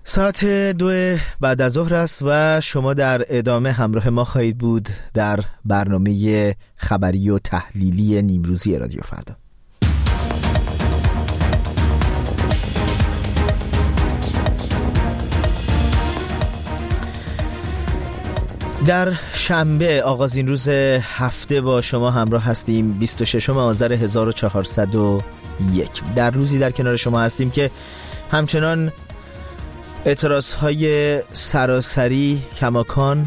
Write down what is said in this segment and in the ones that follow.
ساعت 2 بعد از ظهر است و شما در ادامه همراه ما خواهید بود در برنامه خبری و تحلیلی نیمروزی رادیو فردا. در شنبه آغازین روز هفته با شما همراه هستیم. 26 آذر 1401 در روزی در کنار شما هستیم که همچنان اعتراضهای سراسری کماکان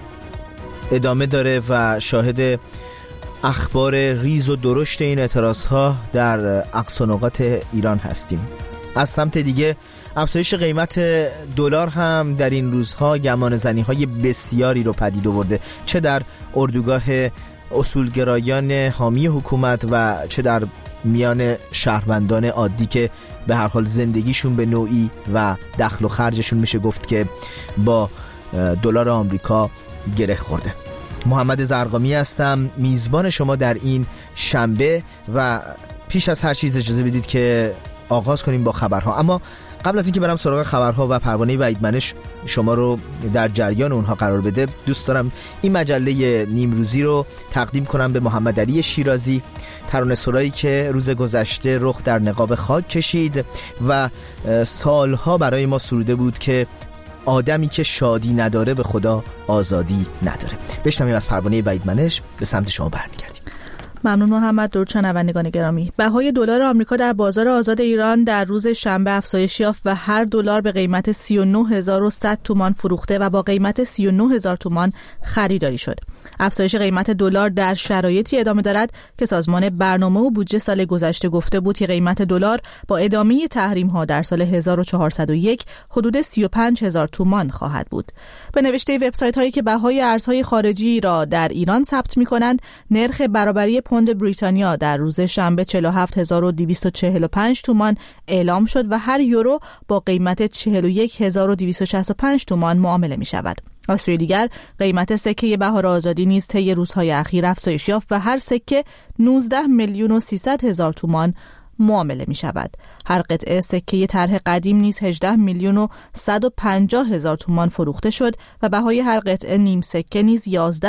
ادامه داره و شاهد اخبار ریز و درشت این اعتراضها در اقصا نقاط ایران هستیم. از سمت دیگه افزایش قیمت دلار هم در این روزها گمانه‌زنی‌های بسیاری رو پدید آورده، چه در اردوگاه اصولگرایان حامی حکومت و چه در میان شهروندان عادی که به هر حال زندگیشون به نوعی و دخل و خرجشون میشه گفت که با دلار آمریکا گره خورده. محمد زرقامی هستم، میزبان شما در این شنبه و پیش از هر چیز اجازه بدید که آغاز کنیم با خبرها. اما قبل از اینکه برم سراغ خبرها و پروانه وحید منش شما رو در جریان اونها قرار بده، دوست دارم این مجله نیمروزی رو تقدیم کنم به محمد علی شیرازی، ترانه‌سرایی که روز گذشته رخ در نقاب خاک کشید و سالها برای ما سروده بود که آدمی که شادی نداره به خدا آزادی نداره. بشنویم از پروانه وحید منش، به سمت شما برمیگردیم. ممنون محمد. درود شنوندگان گرامی. بهای دلار آمریکا در بازار آزاد ایران در روز شنبه افزایش یافت و هر دلار به قیمت 39100 تومان فروخته و با قیمت 39000 تومان خریداری شد. افزایش قیمت دلار در شرایطی ادامه دارد که سازمان برنامه و بودجه سال گذشته گفته بود که قیمت دلار با ادامه تحریم‌ها در سال 1401 حدود 35000 تومان خواهد بود. به نوشته وبسایت‌هایی که بهای ارزهای خارجی را در ایران ثبت می‌کنند، نرخ برابری پوند بریتانیا در روز شنبه 47245 تومان اعلام شد و هر یورو با قیمت 41265 تومان معامله می شود. از سوی دیگر قیمت سکه بهار آزادی نیز طی روزهای اخیر افزایش یافت و هر سکه 19,300,000 تومان معامله می شود. هر قطعه سکه طرح قدیم نیز 18,150,000 تومان فروخته شد و بهای هر قطعه نیم سکه نیز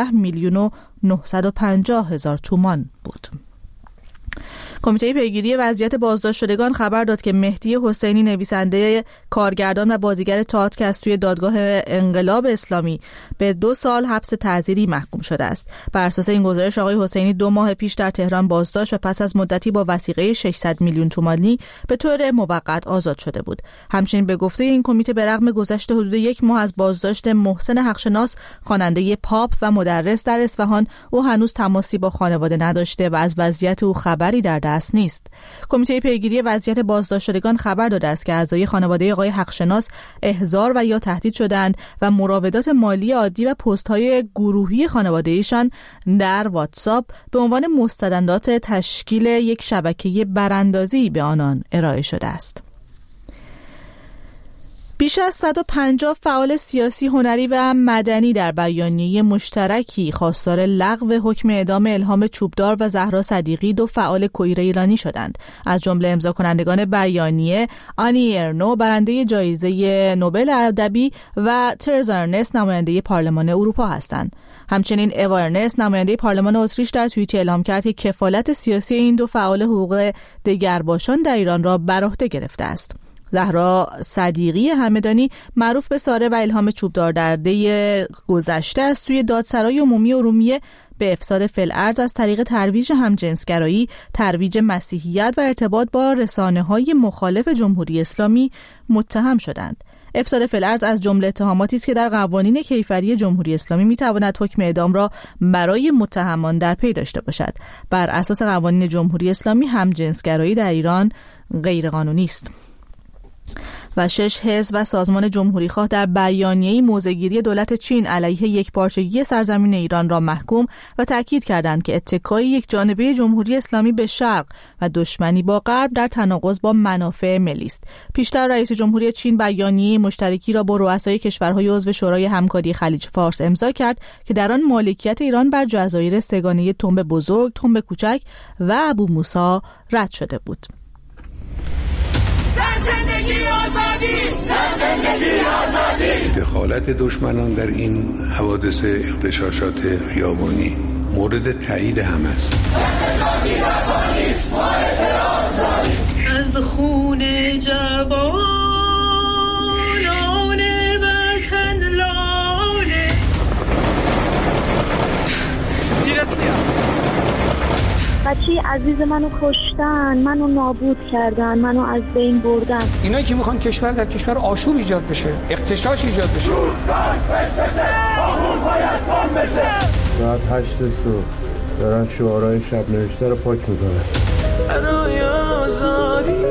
11,950,000 تومان بود. کمیته پیگیری وضعیت بازداشت شدگان خبر داد که مهدی حسینی، نویسنده، کارگردان و بازیگر تئاتر که از توی دادگاه انقلاب اسلامی به 2 سال حبس تعزیری محکوم شده است. بر اساس این گزارش آقای حسینی 2 ماه پیش در تهران بازداشت و پس از مدتی با وثیقه 600 میلیون تومانی به طور موقت آزاد شده بود. همچنین به گفته این کمیته به رغم گذشت حدود 1 ماه از بازداشت محسن حقشناس، خواننده پاپ و مدرس در اصفهان، او هنوز تماسی با خانواده نداشته و از وضعیت او خبری در دست نیست. کمیته پیگیری وضعیت بازداشت شدگان خبر داده است که اعضای خانواده آقای حقشناس احضار و یا تهدید شدند و مراودات مالی عادی و پست‌های گروهی خانواده ایشان در واتساپ به عنوان مستندات تشکیل یک شبکه براندازی به آنان ارائه شده است. بیش از 150 فعال سیاسی، هنری و مدنی در بیانیه مشترکی خواستار لغو حکم اعدام الهام چوبدار و زهرا صدیقی، 2 فعال کویر ایرانی شدند. از جمله امضا کنندگان بیانیه آنی ارنو، برنده جایزه نوبل ادبی، و ترزا ارنست، نماینده پارلمان اروپا هستند. همچنین اوا ارنست، نماینده پارلمان اتریش، در توییتی اعلام کرد که کفالت سیاسی این 2 فعال حقوق دگرباشان در ایران را بر عهده گرفته است. زهرا صدیقی همدانی، معروف به ساره و الهام چوبدار، در دی گذشته از سوی دادسرای عمومی ارومیه به افساد فی‌الارض از طریق ترویج همجنسگرایی، ترویج مسیحیت و ارتباط با رسانه‌های مخالف جمهوری اسلامی متهم شدند. افساد فی‌الارض از جمله اتهاماتی است که در قوانین کیفری جمهوری اسلامی میتواند حکم اعدام را برای متهمان در پی داشته باشد. بر اساس قوانین جمهوری اسلامی همجنسگرایی در ایران غیرقانونی است. و 6 حزب و سازمان جمهوری‌خواه در بیانیه‌ای موضع‌گیری دولت چین علیه یکپارچگی سرزمین ایران را محکوم و تاکید کردند که اتکای یک جانبه جمهوری اسلامی به شرق و دشمنی با غرب در تناقض با منافع ملی است. پیشتر رئیس جمهوری چین بیانیه مشترکی را با رؤسای کشورهای عضو شورای همکاری خلیج فارس امضا کرد که در آن مالکیت ایران بر جزایر سه‌گانه تنب بزرگ، تنب کوچک و ابو موسی رد شده بود. زندگی آزادی، زندگی دخالت دشمنان در این حوادث اغتشاشات خیابانی مورد تایید همه است. از خون جوانان وطن لاله بچه عزیز منو کشتن، منو نابود کردن، منو از بین بردن. اینایی که میخوان کشور در کشور آشوب ایجاد بشه، اغتشاش ایجاد بشه. ساعت 8 صبح دارن شعارهای شب نوشته رو پاک میکنن. برای آزادی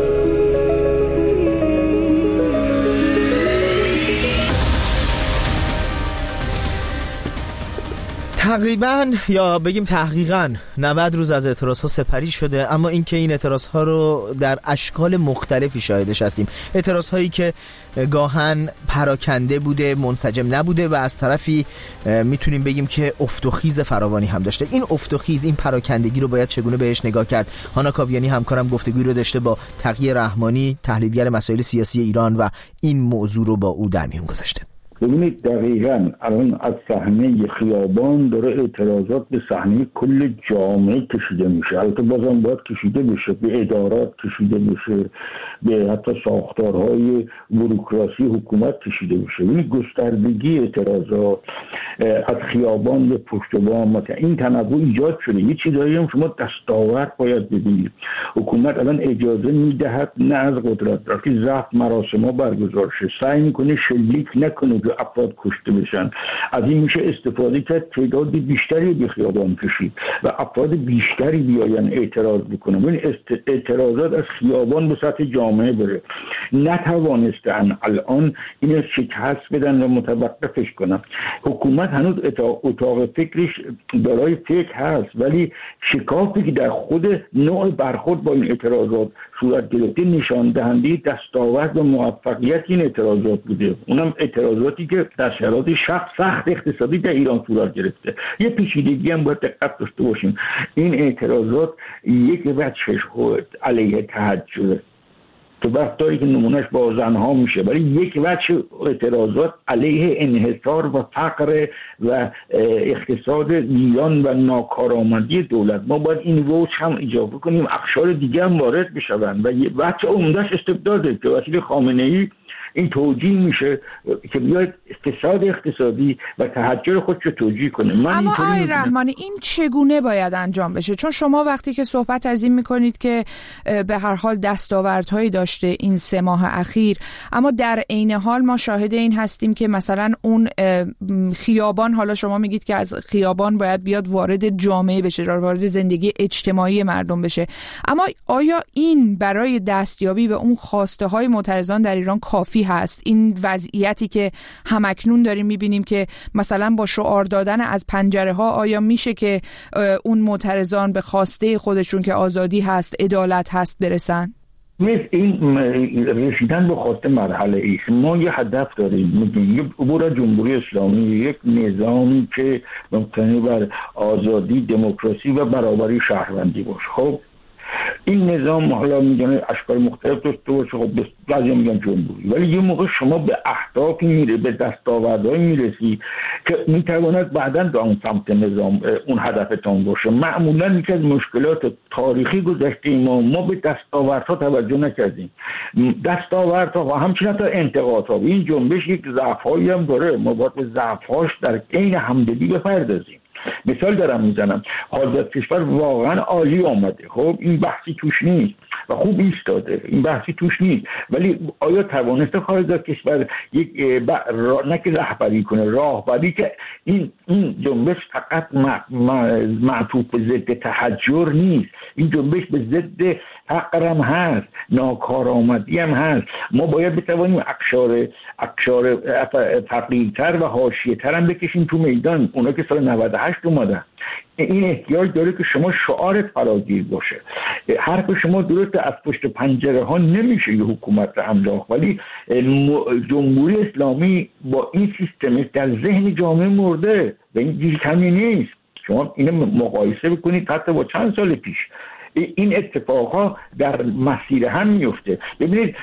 تقریبا یا بگیم تحقیقا 90 روز از اعتراض‌ها سپری شده، اما اینکه این اعتراض‌ها رو در اشکال مختلفی شاهدش هستیم. اعتراض‌هایی که گاهن پراکنده بوده، منسجم نبوده و از طرفی میتونیم بگیم که افت و خیز فراوانی هم داشته. این افت و خیز، این پراکندگی رو باید چگونه بهش نگاه کرد؟ هانا کاویانی همکارم گفتگویی رو داشته با تقی رحمانی، تحلیلگر مسائل سیاسی ایران و این موضوع رو با او در میون گذاشته. ببینید دقیقاً الان از صحنه خیابان داره اعتراضات به صحنه کل جامعه کشیده میشه. البته بازم باید کشیده بشه، به ادارات کشیده بشه، به حتی ساختارهای بوروکراسی حکومت کشیده بشه. این گستردگی اعتراضات از خیابان به پشت بام، مثلا این تنوع ایجاد شده. یه چیزایی هم شما دستاورد باید ببینید. حکومت الان اجازه میدهد نه از قدرت رفتی ضبط مراسم‌ها برگزار شه، سعی میکنه شلیک نکنه که افراد کشته بشن. از این میشه استفاده کرد، تعداد بیشتری به خیابان کشید و افراد بیشتری بیاین اعتراض بکنن. این اعتراضات از خیابان به سطح جامعه بره. نتوانستن الان اینو شکست بدن و متوقفش کنن. حکومت هنوز اتاق فکرش برای فکر هست، ولی شکافی که در خود نوع برخورد با این اعتراضات صورت گرفته نشان دهنده دستاورد و موفقیت این اعتراضات بوده. اونم اعتراضاتی که در شرایط سخت اقتصادی در ایران صورت گرفته. یه پیچیدگی هم باید دقت داشته باشیم. این اعتراضات یک وجهش علیه تحجره تو وقتایی که نمونهش با زنها میشه، ولی یک وجه اعتراضات علیه انحصار و فقر و اقتصاد ایران و ناکارآمدی دولت. ما باید این وجه هم اضافه کنیم، اقشار دیگه هم وارد بشون و یه وجه عمدهش استبداده که وسیله خامنه‌ای این توجیه میشه که بیاید فساد اقتصادی و تحجر خودشو توجیه کنه. اما آقای رحمانی این چگونه باید انجام بشه؟ چون شما وقتی که صحبت از این میکنید که به هر حال دستاوردهایی داشته این 3 ماه اخیر، اما در عین حال ما شاهد این هستیم که مثلا اون خیابان، حالا شما میگید که از خیابان باید بیاد وارد جامعه بشه، وارد زندگی اجتماعی مردم بشه، اما آیا این برای دستیابی به اون خواسته های معترضان در ایران کافی هست؟ این وضعیتی که همکنون داریم میبینیم که مثلا با شعار دادن از پنجره ها آیا میشه که اون معترضان به خواسته خودشون که آزادی هست، عدالت هست برسن؟ این رسیدن به خواسته مرحله ایست. ما یه هدف داریم، میگیم عبور از جمهوری اسلامی، یک نظامی که مبتنی بر آزادی، دموکراسی و برابری شهروندی باشه. خب این نظام حالا میگن اشکال مختلف داشته باشه، خب بعضی میگن جمهوری، ولی یه موقع شما به اهدافی میره، به دستاوردهایی میرسی که میتواند بعداً به اون سمت نظام اون هدفتون باشه. معمولا یکی از مشکلات تاریخی گذشته ما به دستاوردها توجه نکردیم. دستاوردها و همچنین تا انتقادها، این جنبش یک ضعف‌هایی هم داره، ما باید به ضعف‌هاش در عین همدلی بپردازیم. مثال دارم میزنم، حاضر کشور واقعا عالی آمده، خب این بحثی توش نیست و خوب ایستاده، این بحثی توش نیست، ولی آیا توانسته حاضر کشور یک نه که رهبری کنه، راهبری که این جنبش فقط معطوف به ضد تحجر نیست، این جنبش به ضد فقر هم هست، ناکارآمدی هم هست. ما باید بتوانیم اقشار فقیرتر و حاشیه‌تر هم بکشیم تو میدان، اونا که سال 98 اومدن. این احتیاج داره که شما شعارت فراگیر باشه. حرف شما درسته، از پشت پنجره ها نمیشه یه حکومت رو انداخت، ولی جمهوری اسلامی با این سیستم در ذهن جامعه مرده و این چیز کمی نیست. شما اینو مقایسه بکنید حتی با چند سال پیش. این اتفاقها در مسیر هم میفته. ببینید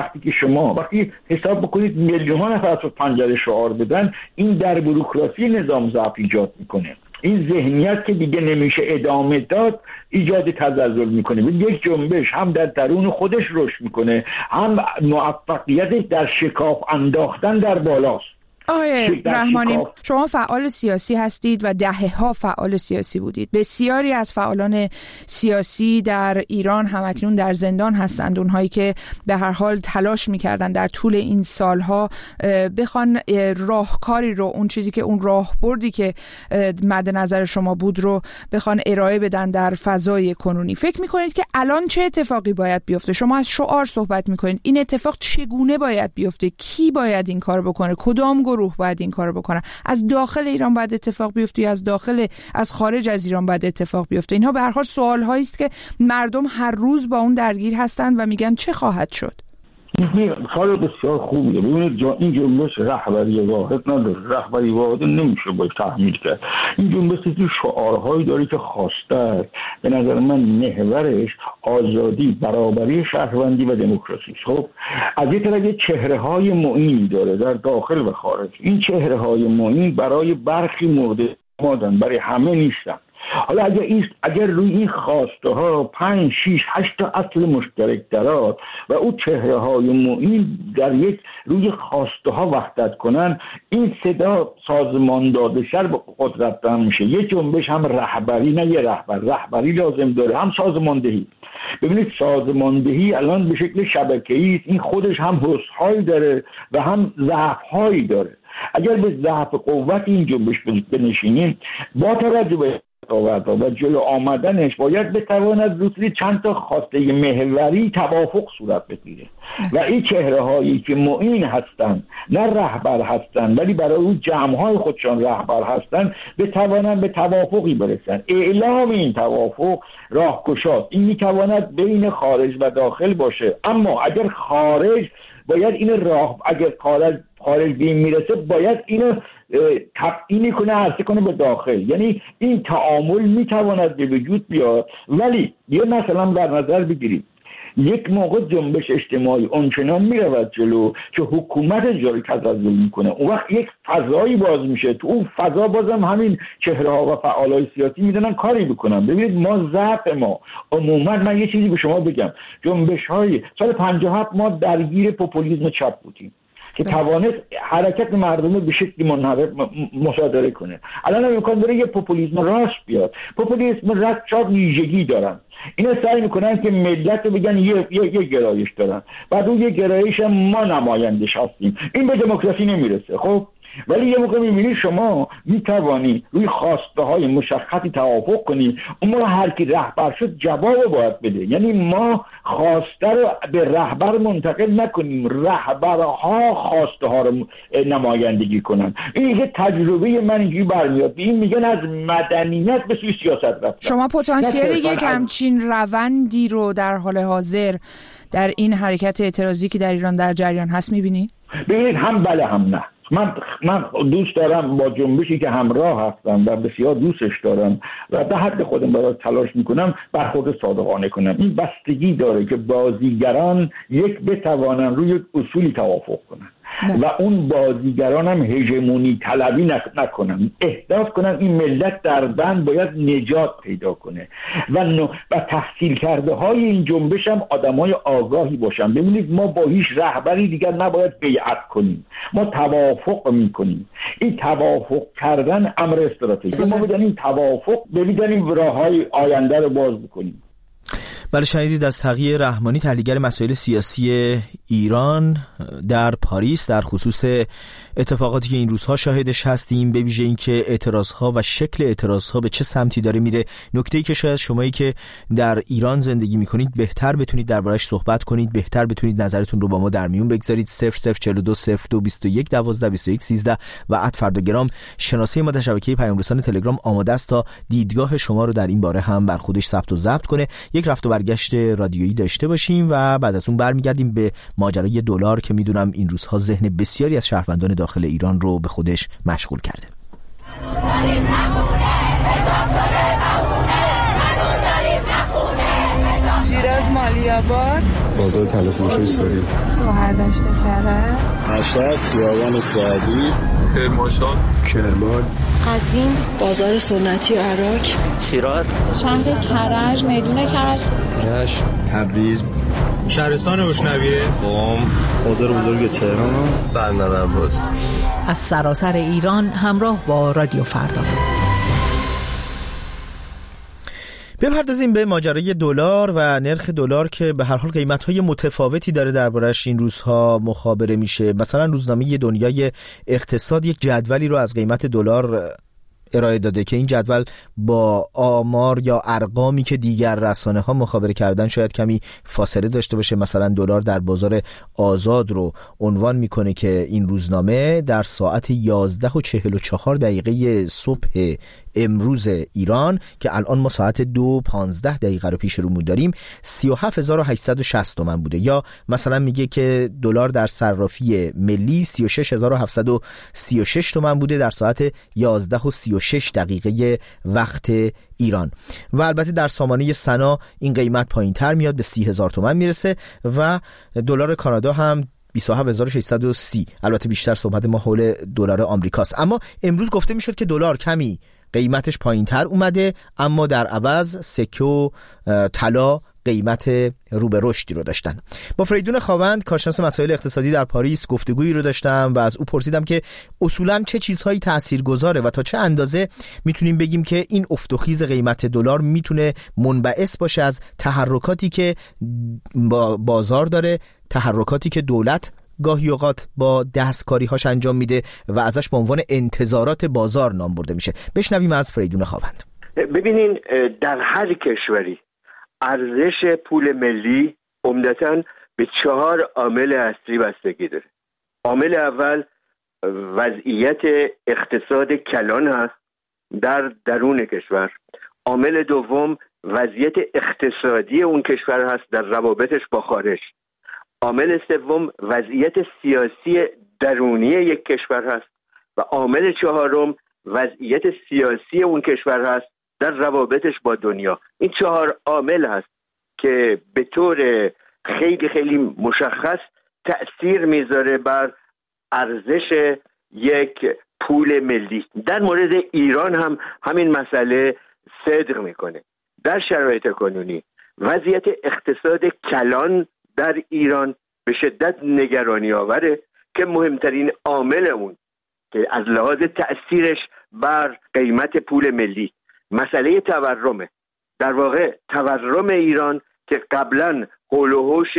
وقتی حساب بکنید میلیون‌ها نفر از پنجره شعار بدن، این در بوروکراسی نظام ضعف ایجاد میکنه. این ذهنیت که دیگه نمیشه ادامه داد ایجاد تزلزل میکنه. یک جنبش هم در درون خودش رشد میکنه، هم موفقیتش در شکاف انداختن در بالاست. آقای رحمانی، شما فعال سیاسی هستید و دهه‌ها فعال سیاسی بودید. بسیاری از فعالان سیاسی در ایران همکنون در زندان هستند، اونهایی که به هر حال تلاش می‌کردن در طول این سالها بخوان راهکاری رو، اون چیزی که اون راهبردی که مد نظر شما بود رو بخوان ارائه بدن در فضای کنونی. فکر می‌کنید که الان چه اتفاقی باید بیفته؟ شما از شعار صحبت می‌کنید. این اتفاق چگونه باید بیفته؟ کی باید این کار بکنه؟ کدام گروه باید این کارو بکنن؟ از داخل ایران باید اتفاق بیفته یا از خارج از ایران باید اتفاق بیفته؟ اینها به هر حال سوال‌هایی است که مردم هر روز با اون درگیر هستند و میگن چه خواهد شد؟ سوال بسیار خوبیه. ببینید این جنبش رهبری واحد نداره، رهبری واحد نمیشه باید تحمیل کرد. این جنبش شعارهایی داره که خواسته به نظر من محورش آزادی، برابری، شهروندی و دموکراسی. خب از یک طرف چهره‌های معینی داره در داخل و خارج. این چهره‌های معین برای برخی مورد مادن، برای همه نیستن. حالا اگر روی این خواسته ها 5 6 8 تا اصل مشترک درات و اون چهره های معین در یک روی خواسته ها وحدت کنن، این صدا سازمان داده شر به قدرت دارن میشه. یه جنبش هم رهبری، نه یه رهبری لازم داره، هم سازماندهی. ببینید سازماندهی الان به شکل شبکه‌ای است، این خودش هم حسن‌هایی داره و هم ضعف‌هایی داره. اگر به ضعف قوت این جنبش بنشینیم، با توجه به و جلو آمدنش باید بتواند روی چند تا خواسته محوری توافق صورت بگیره و این چهره هایی که معین هستند، نه رهبر هستند ولی برای اون جمع های خودشان رهبر هستند، بتوانند به توافقی برسن. اعلام این توافق راهگشاست. این میتواند بین خارج و داخل باشه، اما اگر خارج باید اگر خارج به این میرسه باید اینو تبیین کنه، عرضه کنه به داخل. یعنی این تعامل میتواند به وجود بیاد. ولی یه مثلا در نظر بگیریم، یک موقع جنبش اجتماعی اونچنان میرود جلو که حکومت جاری تزلزل میکنه، اون وقت یک فضایی باز میشه، تو اون فضا بازم همین چهره ها و فعالای سیاسی میدونن کاری بکنن. ببینید ما ضعف ما عموما، من یه چیزی به شما بگم، جنبش های سال 57 ما درگیر پوپولیسم چپ بودیم که توانست حرکت مردم رو به شکلی منحرف مصادره کنه. الان امکان داره یه پوپولیسم راست بیاد. پوپولیسم راست چند ویژگی دارن، اینا سعی میکنن که ملت رو بگن یه گرایش دارن، بعد اون یه گرایش ما نمایندش هستیم. این به دموکراسی نمیرسه. خب ولی یه موقع میبینی شما میتوانی روی خواسته های مشخصی توافق کنی، اون موقع هر کی رهبر شد جواب باید بده. یعنی ما خواسته رو به رهبر منتقل نکنیم، رهبرها خواسته ها رو نمایندگی کنن. این یه تجربه من اینجوری برمیاد. این میگن از مدنیت به سوی سیاست رفتن. شما پتانسیل یک همچین روندی رو در حال حاضر در این حرکت اعتراضی که در ایران در جریان هست میبینید؟ ببینید هم بله هم نه. من دوست دارم با جنبشی که همراه هستم و بسیار دوستش دارم و به حد خودم برای تلاش میکنم برخورد صادقانه کنم. این بستگی داره که بازیگران بتوانن روی اصولی توافق کنن و اون بازیگران هم هژمونی طلبی نکنن، احساس کنن این ملت در بند باید نجات پیدا کنه و تحصیل کرده های این جنبش هم آدمای آگاهی باشن. ببینید ما با هیچ رهبری دیگر نباید بیعت کنیم، ما توافق میکنیم. این توافق کردن امر استراتژی، ما بدانیم توافق بدانیم راههای آینده رو باز بکنیم. بله، شنیدید از تقی رحمانی، تحلیلگر مسائل سیاسی ایران در پاریس، در خصوص اتفاقاتی که این روزها شاهدش هستیم، به ویژه اینکه اعتراضها و شکل اعتراضها به چه سمتی داره میره. نکته‌ای که شاید شمایی که در ایران زندگی میکنید بهتر بتونید دربارش صحبت کنید، بهتر بتونید نظرتون رو با ما در میون بگذارید. 0042 02 21 12 21 13 و @فرداگرام شناسه ما در شبکه پیام رسان تلگرام آماده است تا دیدگاه شما رو در این باره هم بر خودش ثبت و ضبط کنه. یک رفت و برگشت رادیویی داشته باشیم و بعد از اون برمیگردیم به ماجرای دلار که میدونم این روزها ذهن بسیاری از شهروندان داخل ایران رو به خودش مشغول کرده. عالی‌آباد، بازار تلفروشی سوری، شهردشت کرج، مشهد، خیابان سعدی، کرمانشاه، کرمان، قزوین، بازار سنتی و عراق، شیراز، شهر کرج، میدون کرج، رشت، تبریز، شهرستان روشنویه، قم، بازار بزرگ تهران، بندر عباس. از سراسر ایران همراه با رادیو فردا. بپردازیم به ماجرای دلار و نرخ دلار که به هر حال قیمت‌های متفاوتی داره دربارش این روزها مخابره میشه. مثلا روزنامه دنیای اقتصاد یک جدولی رو از قیمت دلار ارائه داده که این جدول با آمار یا ارقامی که دیگر رسانه‌ها مخابره کردن شاید کمی فاصله داشته باشه. مثلا دلار در بازار آزاد رو عنوان میکنه که این روزنامه در ساعت 11:44 صبح امروز ایران که الان ما ساعت 2:15 رو پیش رو داریم 37860 تومان بوده. یا مثلا میگه که دلار در صرافی ملی 36736 تومان بوده در ساعت 11:36 وقت ایران. و البته در سامانه سنا این قیمت پایین تر میاد، به 30,000 تومان میرسه و دلار کانادا هم 27630. البته بیشتر صحبت ما حول دلار آمریکاست. اما امروز گفته میشد که دلار کمی قیمتش پایین تر اومده، اما در عوض سکه و طلا قیمت رو به رشدی رو داشتن. با فریدون خاوند کارشناس مسائل اقتصادی در پاریس گفتگویی رو داشتم و از او پرسیدم که اصولاً چه چیزهایی تاثیرگذاره و تا چه اندازه میتونیم بگیم که این افت و خیز قیمت دلار میتونه منبعث باشه از تحرکاتی که بازار داره، تحرکاتی که دولت گاهی اوقات با دستکاری‌هاش انجام میده و ازش به عنوان انتظارات بازار نام برده میشه. بشنویم از فریدون خاوند. ببینین، در هر کشوری ارزش پول ملی عمدتاً به 4 عامل اصلی بستگی داره. عامل اول وضعیت اقتصاد کلان هست در درون کشور. عامل دوم وضعیت اقتصادی اون کشور هست در روابطش با خارج. عامل سوم وضعیت سیاسی درونی یک کشور هست و عامل چهارم وضعیت سیاسی اون کشور هست در روابطش با دنیا. این 4 عامل هست که به طور خیلی خیلی مشخص تأثیر میذاره بر ارزش یک پول ملی. در مورد ایران هم همین مسئله صدق میکنه. در شرایط کنونی وضعیت اقتصاد کلان در ایران به شدت نگرانی آوره که مهمترین عامل اون که از لحاظ تأثیرش بر قیمت پول ملی مسئله تورمه. در واقع تورم ایران که قبلا حول و حوش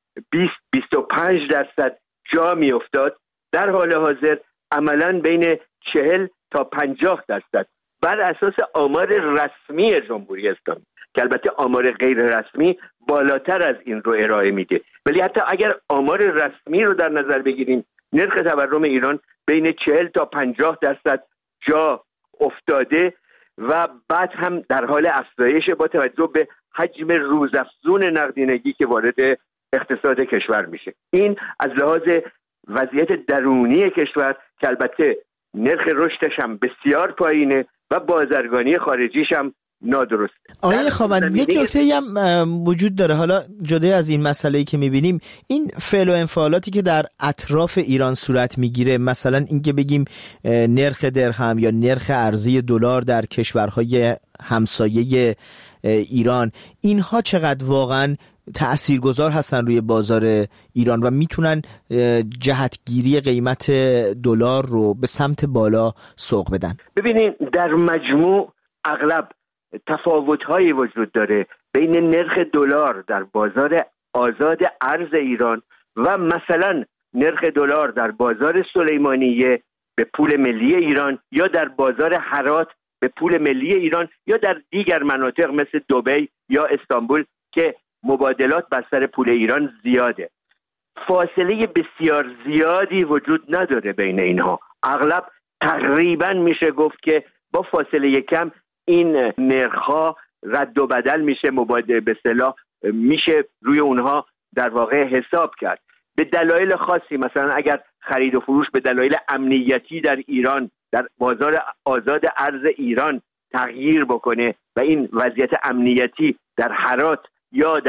20-25% جا می افتاد، در حال حاضر عملاً بین 40 تا 50% بر اساس آمار رسمی جمهوری اسلامی که البته آمار غیر رسمی بالاتر از این رو ارائه میده، ولی حتی اگر آمار رسمی رو در نظر بگیریم نرخ تورم ایران بین 40 تا 50% جا افتاده و بعد هم در حال افزایش با توجه به حجم روزافزون نقدینگی که وارد اقتصاد کشور میشه. این از لحاظ وضعیت درونی کشور که البته نرخ رشدش هم بسیار پایینه و بازرگانی خارجیش هم نادرسته. آقای خاوند، یک نکته‌ای هم وجود داره، حالا جدا از این مسئله‌ای که می‌بینیم، این فعل و انفعالاتی که در اطراف ایران صورت می‌گیره، مثلا اینکه بگیم نرخ درهم یا نرخ ارزی دلار در کشورهای همسایه ایران، اینها چقدر واقعاً تأثیرگذار هستن روی بازار ایران و میتونن جهتگیری قیمت دلار رو به سمت بالا سوق بدن؟ ببینید، در مجموع اغلب تفاوت‌هایی وجود داره بین نرخ دلار در بازار آزاد ارز ایران و مثلا نرخ دلار در بازار سلیمانیه به پول ملی ایران یا در بازار هرات به پول ملی ایران یا در دیگر مناطق مثل دبی یا استانبول که مبادلات بر سر پول ایران زیاده. فاصله بسیار زیادی وجود نداره بین اینها. اغلب تقریبا میشه گفت که با فاصله کم این نرخ‌ها رد و بدل میشه، مبادله به اصطلاح میشه روی اونها در واقع حساب کرد. به دلایل خاصی، مثلا اگر خرید و فروش به دلایل امنیتی در ایران در بازار آزاد ارز ایران تغییر بکنه و این وضعیت امنیتی در هرات یا در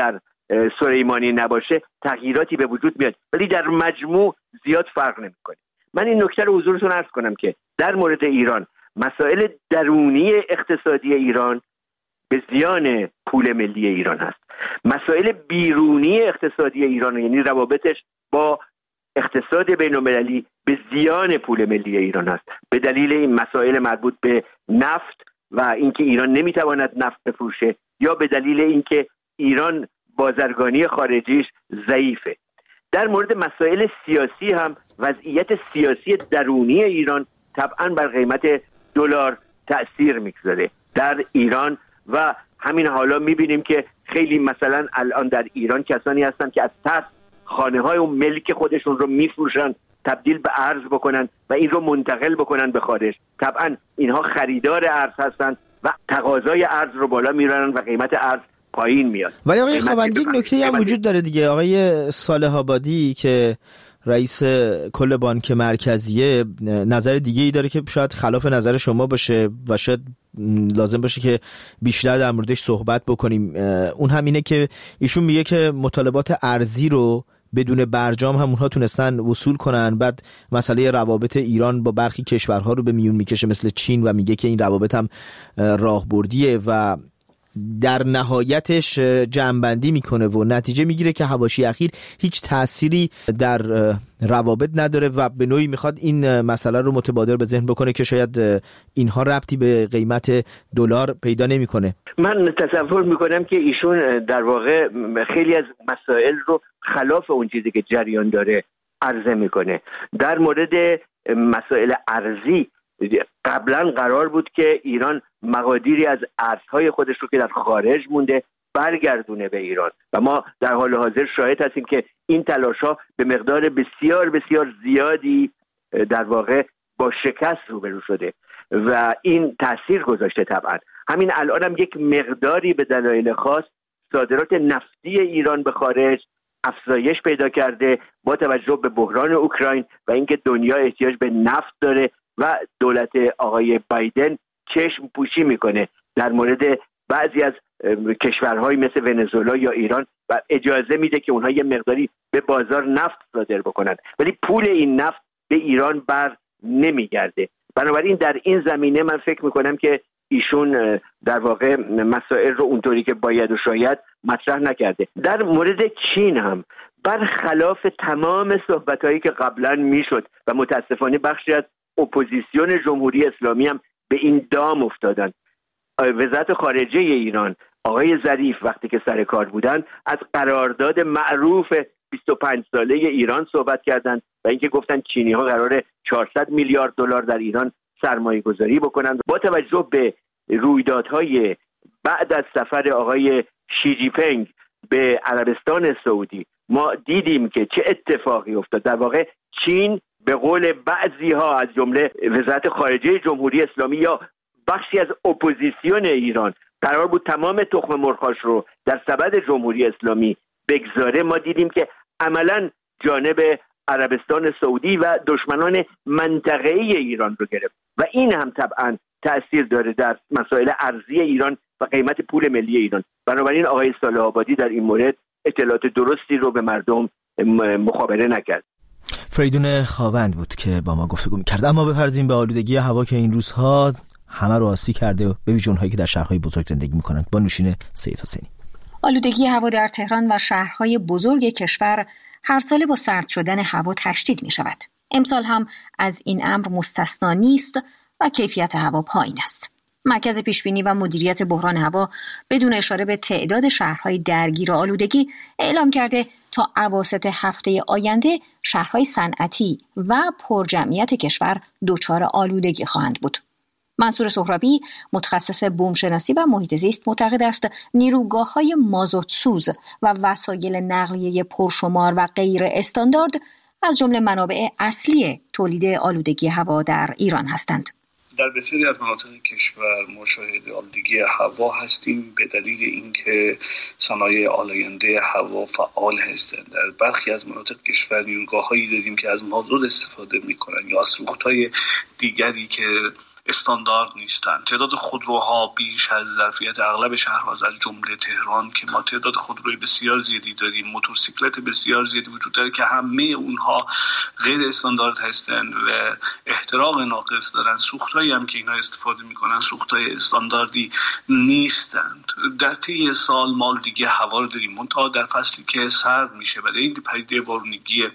سلیمانی نباشه تغییراتی به وجود میاد، ولی در مجموع زیاد فرق نمیکنه. من این نکته رو حضورتون عرض کنم که در مورد ایران مسائل درونی اقتصادی ایران به زیان پول ملی ایران هست. مسائل بیرونی اقتصادی ایران یعنی روابطش با اقتصاد بین‌المللی به زیان پول ملی ایران هست، به دلیل این مسائل مربوط به نفت و اینکه ایران نمیتواند نفت بفروشه یا به دلیل اینکه ایران بازرگانی خارجیش ضعیفه. در مورد مسائل سیاسی هم وضعیت سیاسی درونی ایران طبعا بر قیمت دلار تأثیر میگذاره در ایران و همین حالا میبینیم که خیلی مثلا الان در ایران کسانی هستن که از ترس خانه‌های و ملک خودشون رو میفروشن، تبدیل به ارز بکنن و این رو منتقل بکنن به خارج. طبعا اینها خریدار ارز هستن و تقاضای ارز رو بالا میارن و قیمت ارز پایین میاد. ولی آقای خوابندی یک نکته هم وجود داره دیگه. آقای صالح آبادی که رئیس کل بانک مرکزیه نظر دیگه ای داره که شاید خلاف نظر شما باشه و شاید لازم باشه که بیشتر در موردش صحبت بکنیم. اون هم اینه که ایشون میگه که مطالبات ارزی رو بدون برجام هم اونها تونستن وصول کنن. بعد مسئله روابط ایران با برخی کشورها رو به میون میکشه مثل چین و میگه که این روابط هم راهبردیه و در نهایتش جمع‌بندی میکنه و نتیجه میگیره که حواشی اخیر هیچ تأثیری در روابط نداره و به نوعی میخواد این مسئله رو متبادر به ذهن بکنه که شاید اینها ربطی به قیمت دلار پیدا نمیکنه. من تصور میکنم که ایشون در واقع خیلی از مسائل رو خلاف اون چیزی که جریان داره عرضه میکنه. در مورد مسائل ارزی قبلا قرار بود که ایران مقادیری از ارزهای خودش رو که در خارج مونده برگردونه به ایران و ما در حال حاضر شاهد هستیم که این تلاش‌ها به مقدار بسیار بسیار زیادی در واقع با شکست روبرو شده و این تأثیر گذاشته. طبعا همین الان هم یک مقداری به دلایل خاص صادرات نفتی ایران به خارج افزایش پیدا کرده با توجه به بحران اوکراین و اینکه دنیا احتیاج به نفت داره و دولت آقای بایدن چشم پوشی میکنه در مورد بعضی از کشورهای مثل ونزوئلا یا ایران و اجازه میده که اونها یه مقداری به بازار نفت صادر بکنن، ولی پول این نفت به ایران بر نمیگرده. بنابراین در این زمینه من فکر میکنم که ایشون در واقع مسائل رو اونطوری که باید و شاید مطرح نکرده. در مورد چین هم برخلاف تمام صحبتایی که قبلا میشد و متاسفانه بخشی از اپوزیسیون جمهوری اسلامی هم به این دام افتادن. وزارت خارجه ایران آقای ظریف وقتی که سر کار بودن از قرارداد معروف 25 ساله ایران صحبت کردند و اینکه گفتن چینی ها قراره 400 میلیارد دلار در ایران سرمایه گذاری بکنند. با توجه به رویدادهای بعد از سفر آقای شی جی پینگ به عربستان سعودی ما دیدیم که چه اتفاقی افتاد. در واقع چین به قول بعضی ها از جمله وزارت خارجه جمهوری اسلامی یا بخشی از اپوزیسیون ایران قرار بود تمام تخم مرغ‌هاش رو در سبد جمهوری اسلامی بگذاره، ما دیدیم که عملاً جانب عربستان سعودی و دشمنان منطقه‌ای ایران رو گرفت و این هم طبعاً تأثیر داره در مسائل ارزی ایران و قیمت پول ملی ایران. بنابراین آقای صالح آبادی در این مورد اطلاعات درستی رو به مردم مخابره نکرد. فریدون خاوند بود که با ما گفتگو می‌کرد. اما بپرزیم به آلودگی هوا که این روزها همه رو آسیب کرده و به ویژه اونهایی که در شهرهای بزرگ زندگی می‌کنند. با نوشین سید حسینی. آلودگی هوا در تهران و شهرهای بزرگ کشور هر ساله با سرد شدن هوا تشدید می‌شود. امسال هم از این امر مستثنا نیست و کیفیت هوا پایین است. مرکز پیشبینی و مدیریت بحران هوا بدون اشاره به تعداد شهرهای درگیر آلودگی اعلام کرده تا اواسط هفته آینده شهرهای صنعتی و پرجمعیت کشور دچار آلودگی خواهند بود. منصور سهرابی متخصص بومشناسی و محیط زیست معتقد است نیروگاه‌های مازوتسوز و وسایل نقلیه پرشمار و غیر استاندارد از جمله منابع اصلی تولید آلودگی هوا در ایران هستند. در بسیاری از مناطق کشور ما شاهد آلودگی هوا هستیم به دلیل اینکه صنایع آلاینده هوا فعال هستند. در برخی از مناطق کشور نیروگاه‌هایی داریم که از مازوت استفاده می‌کنند یا از سوخت‌های دیگری که استاندارد نیستن. تعداد خودروها بیش از ظرفیت اغلب شهرها از جمله تهران که ما تعداد خودروی بسیار زیادی داریم، موتورسیکلت بسیار زیادی وجود داره که همه اونها غیر استاندارد هستن و احتراق ناقص دارن. سوختایی هم که اینا استفاده میکنن سوختای استانداردی نیستند. در طی سال ما دیگه هوا رو داریم، منتها در فصلی که سرد میشه و این پدیده وارونگی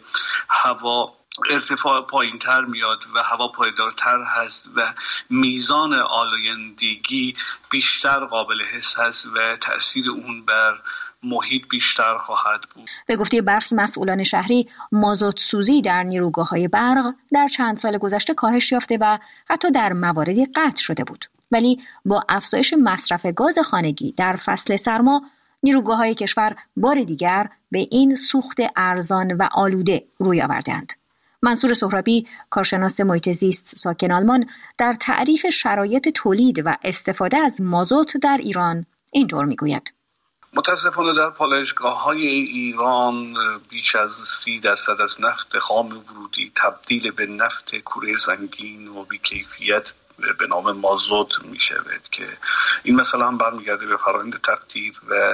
هوا ارتفاع پایین‌تر میاد و هوا پایدارتر هست و میزان آلایندگی بیشتر قابل حس هست و تأثیر اون بر محیط بیشتر خواهد بود. به گفته برخی مسئولان شهری، مازوت سوزی در نیروگاه‌های برق در چند سال گذشته کاهش یافته و حتی در مواردی قطع شده بود. ولی با افزایش مصرف گاز خانگی در فصل سرما، نیروگاه‌های کشور بار دیگر به این سوخت ارزان و آلوده روی آوردند. منصور سهرابی، کارشناس محیط زیست ساکن آلمان، در تعریف شرایط تولید و استفاده از مازوت در ایران اینطور میگوید: متاسفانه در پالایشگاه‌های ایران بیش از 30% از نفت خام ورودی تبدیل به نفت کوره سنگین و بی‌کیفیت به نام مازوت می شود که این مثلا هم برمیگرده به فرآیند تقطیر و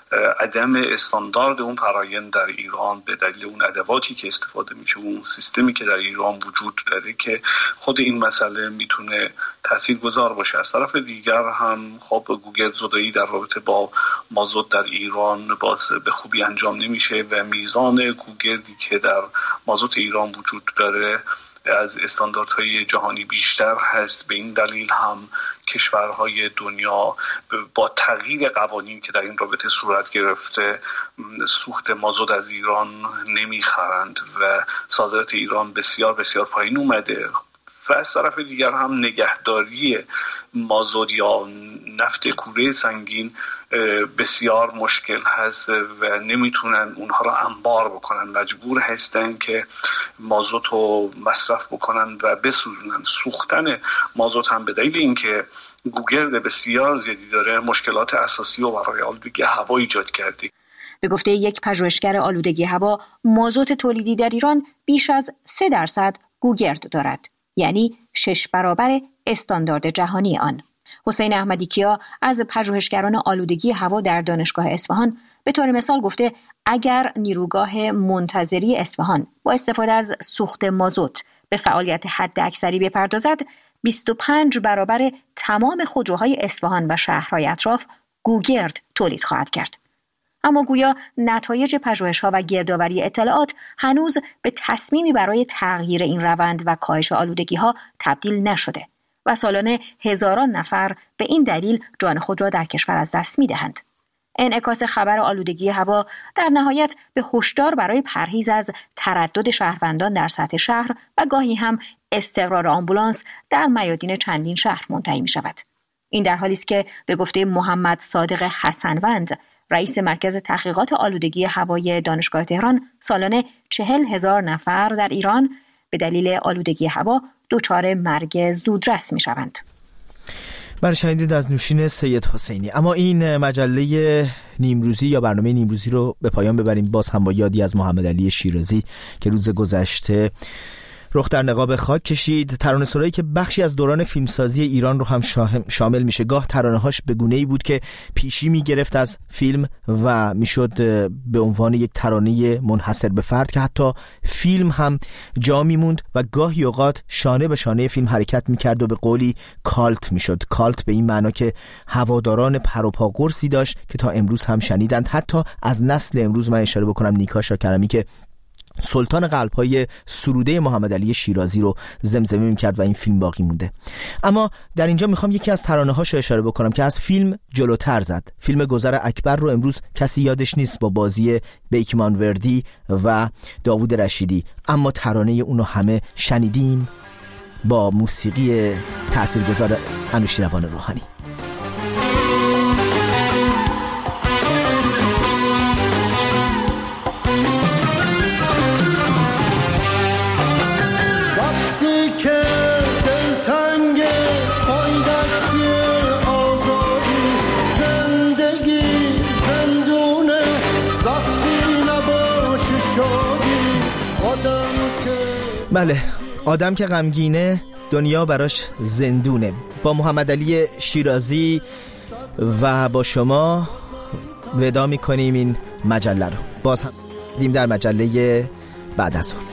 عدم استاندارد اون فرآیند در ایران به دلیل اون ادواتی که استفاده میشه و اون سیستمی که در ایران وجود داره که خود این مسئله میتونه تاثیرگذار باشه. از طرف دیگر هم خب گوگرد زدایی در رابطه با مازوت در ایران باز به خوبی انجام نمیشه و میزان گوگردی که در مازوت ایران وجود داره از استانداردهای جهانی بیشتر هست. به این دلیل هم کشورهای دنیا با تغییر قوانین که در این رابطه صورت گرفته سوخت مازوت از ایران نمیخرند و صادرات ایران بسیار بسیار پایین اومده. و از طرف دیگر هم نگهداری مازوت یا نفت کوره سنگین بسیار مشکل هست و نمیتونن اونها را انبار بکنن، مجبور هستن که مازوت رو مصرف بکنن و بسوزونن. سوختن مازوت هم به دلیل اینکه گوگرد بسیار زیادی داره مشکلات اساسی و برای آلودگی هوا ایجاد کرده. به گفته یک پژوهشگر آلودگی هوا، مازوت تولیدی در ایران بیش از 3% گوگرد دارد، یعنی 6 برابر استاندارد جهانی آن. حسین احمدی کیا از پژوهشگران آلودگی هوا در دانشگاه اصفهان به طور مثال گفته اگر نیروگاه منتظری اصفهان با استفاده از سوخت مازوت به فعالیت حداکثری بپردازد، 25 برابر تمام خودروهای اصفهان و شهرهای اطراف گوگرد تولید خواهد کرد. اما گویا نتایج پژوهش‌ها و گردآوری اطلاعات هنوز به تصمیمی برای تغییر این روند و کاهش آلودگی‌ها تبدیل نشده و سالانه هزاران نفر به این دلیل جان خود را در کشور از دست می‌دهند. انعکاس خبر آلودگی هوا در نهایت به هشدار برای پرهیز از تردد شهروندان در سطح شهر و گاهی هم استقرار آمبولانس در میادین چندین شهر منتهی می‌شود. این در حالی است که به گفته محمد صادق حسنوند، رئیس مرکز تحقیقات آلودگی هوای دانشگاه تهران، سالانه 40,000 نفر در ایران به دلیل آلودگی هوا دچار مرگ زودرس می‌شوند. بله، شنیدید از نوشین سید حسینی. اما این مجله نیمروزی یا برنامه نیمروزی رو به پایان ببریم باز هم با یادی از محمد علی شیرازی که روز گذشته رخ در نقاب خاک کشید. ترانه‌سرایی که بخشی از دوران فیلمسازی ایران رو هم شامل میشه. گاه ترانه‌هاش به گونه‌ای بود که پیشی میگرفت از فیلم و میشد به عنوان یک ترانه منحصر به فرد که حتی فیلم هم جا میموند و گاهی اوقات شانه به شانه فیلم حرکت میکرد و به قولی کالت میشد. کالت به این معنا که هواداران پر و پا قرصی داشت که تا امروز هم شنیدند. حتی از نسل امروز من اشاره بکنم نیکا شاکرمی که سلطان قلب‌های سروده محمد علی شیرازی رو زمزمه می‌کرد و این فیلم باقی مونده. اما در اینجا میخوام یکی از ترانه‌هاش رو اشاره بکنم که از فیلم جلوتر زد. فیلم گذر اکبر رو امروز کسی یادش نیست با بازی بیکمان وردی و داوود رشیدی، اما ترانه اونو همه شنیدیم با موسیقی تاثیرگذار انوشیروان روحانی. بله، آدم که غمگینه دنیا براش زندونه. با محمد علی شیرازی و با شما ودا میکنیم این مجله رو. باز هم دیدیم در مجله بعد از اون.